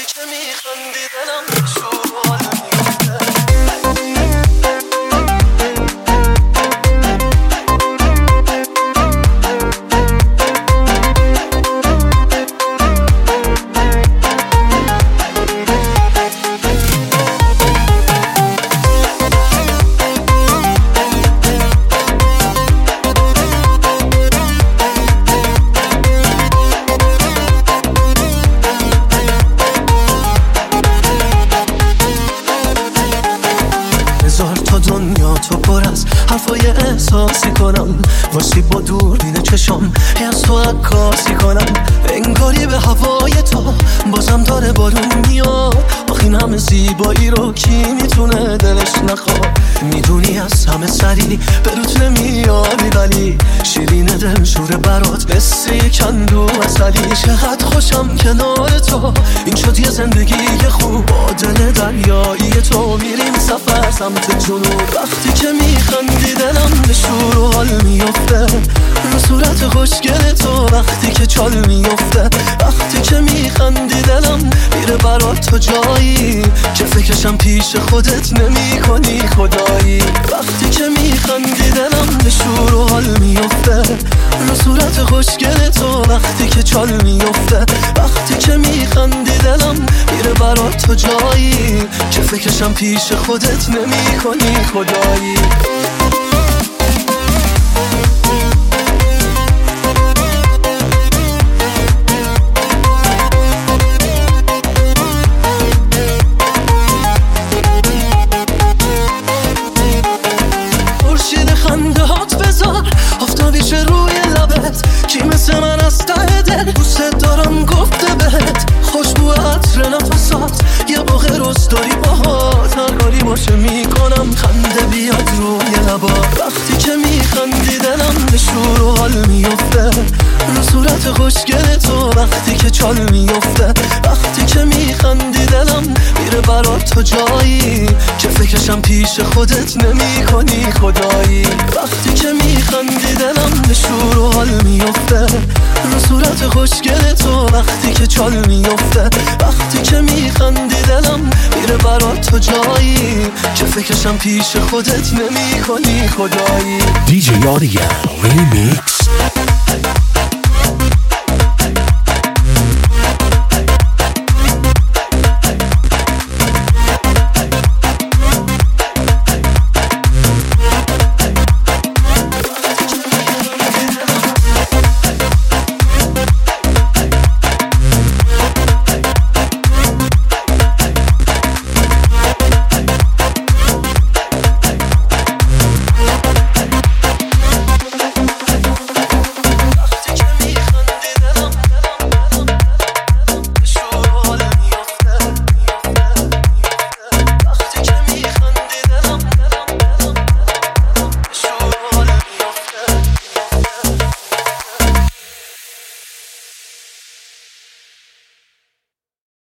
وقتی که میخندی دلم شروع حال میفته. حرفای احساسی کنم واسه با دوربین چشم از تو عکاسی کنم، انگاری به هوای تو بازم داره بارون میاد. آخه این همه زیبایی رو کی میتونه دلش نخواد؟ میدونی از همه سری به روت نمیاری ولی شیرین دل شوره برات قصه کندو اصلی. چقدر خوشم کنار تو، این شد یه زندگی خوب با دل دریایی تو. میریم سفر سمت جنوب وقتی که میخندی دلم به شور و حال میفته. رو صورت خوشگل تو وقتی که چال میفته. وقتی که میخندی دلم میره برات تو جایی که فکرشم پیش خودت نمی کنی خدایی. وقتی که میخندی دلم به شور و حال میفته. رو صورت خوشگل تو وقتی که چال میفته. وقتی که میخندی دلم میره برات تو جایی که فکرشم پیش خودت نمی کنی خدایی. آفتابیش روی لبت کی مثل من از ته دل دوست دارم گفته بهت. خوشبو عطر نفسات یه باغ رستاری باهات، هر کاری باشه میکنم خنده بیاد روی لبات. وقتی که میخندی دلم به شور و حال میفته. رو صورت خوشگل تو وقتی که چال میفته. وقتی که میخندی دلم میره برات تو جایی که فکرشم پیش خودت نمی کنی خدایی. وقتی که میخندی دلم به شور و حال میفته. رو صورت خوشگل تو وقتی که چال میفته. وقتی که میخندی دلم میره برات تو جایی که فکرشم پیش خودت نمی کنی خدایی. DJ Audio Remix.